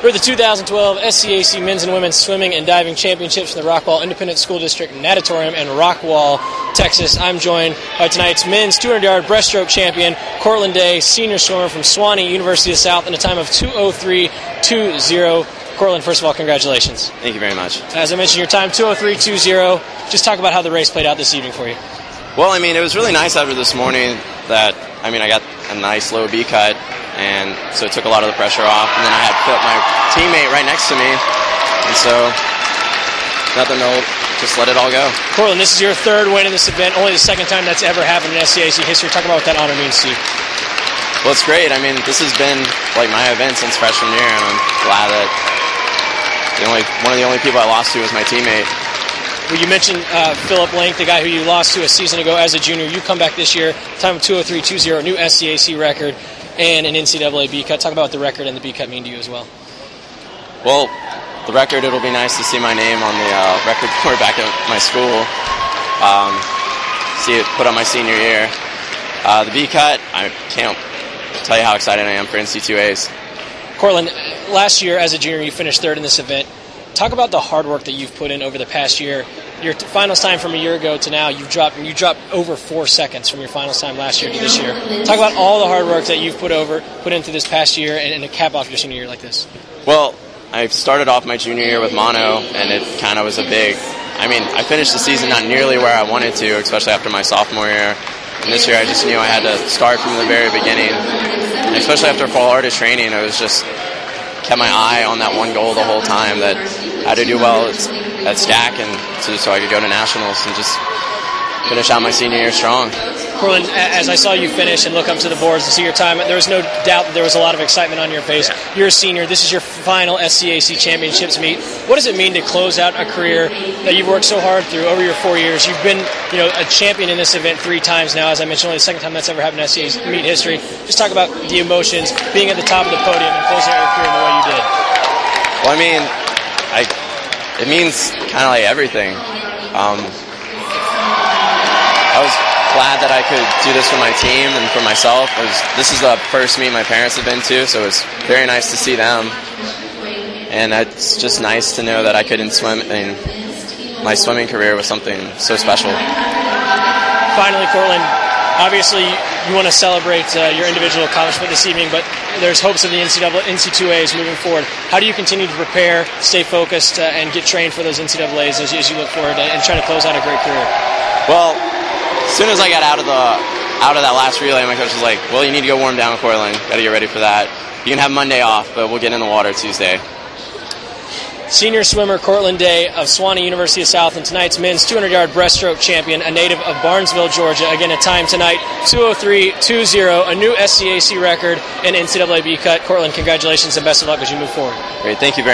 For the 2012 SCAC Men's and Women's Swimming and Diving Championships in the Rockwall Independent School District Natatorium in Rockwall, Texas, I'm joined by tonight's men's 200-yard breaststroke champion, Cortland Day, senior swimmer from Sewanee University of the South, in a time of 2:03.20. Cortland, first of all, congratulations. Thank you very much. As I mentioned, your time 2:03.20. Just talk about how the race played out this evening for you. Well, I mean, it was really nice after this morning that, I got a nice low B cut, and so it took a lot of the pressure off. And then I had Phil, my teammate, right next to me, and so nothing to just let it all go. Cortland, this is your third win in this event, only the second time that's ever happened in SCAC history. Talk about what that honor means to you. Well, it's great. This has been like my event since freshman year, and I'm glad that one of the only people I lost to was my teammate. Well, you mentioned Philip Link, the guy who you lost to a season ago as a junior. You come back this year, time of 2:03.20, new SCAC record, and an NCAA B cut. Talk about what the record and the B cut mean to you as well. Well, the record, it'll be nice to see my name on the record board back at my school. See it put on my senior year. The B cut, I can't tell you how excited I am for NC2As. Cortland, last year as a junior, you finished third in this event. Talk about the hard work that you've put in over the past year. Your finals time from a year ago to now, you dropped over 4 seconds from your finals time last year to this year. Talk about all the hard work that you've put into this past year and to cap off your senior year like this. Well, I started off my junior year with mono, and it kind of was I finished the season not nearly where I wanted to, especially after my sophomore year. And this year I just knew I had to start from the very beginning. And especially after fall artist training, I was just kept my eye on that one goal the whole time, that I had to do well at SCAC and so I could go to nationals and just finish out my senior year strong. Cortland, as I saw you finish and look up to the boards and see your time, there was no doubt that there was a lot of excitement on your face. Yeah. You're a senior. This is your final SCAC championships meet. What does it mean to close out a career that you've worked so hard through over your 4 years? You've been, a champion in this event 3 times now. As I mentioned, only the second time that's ever happened in SCAC meet history. Just talk about the emotions, being at the top of the podium and closing out your career the way you did. Well, it means kind of like everything. I was glad that I could do this for my team and for myself. This is the first meet my parents have been to, so it's very nice to see them. And it's just nice to know that I couldn't swim in my swimming career with something so special. Finally, Cortland, obviously you want to celebrate your individual accomplishment this evening, but there's hopes of the NC2As moving forward. How do you continue to prepare, stay focused, and get trained for those NCAAs as you look forward and try to close out a great career? Well, as soon as I got out of that last relay, my coach was like, well, you need to go warm down, Cortland. Got to get ready for that. You can have Monday off, but we'll get in the water Tuesday. Senior swimmer Cortland Day of Sewanee University of the South, and tonight's men's 200-yard breaststroke champion, a native of Barnesville, Georgia. Again, a time tonight, 2:03.20, a new SCAC record and NCAA B cut. Cortland, congratulations and best of luck as you move forward. Great. Thank you very much.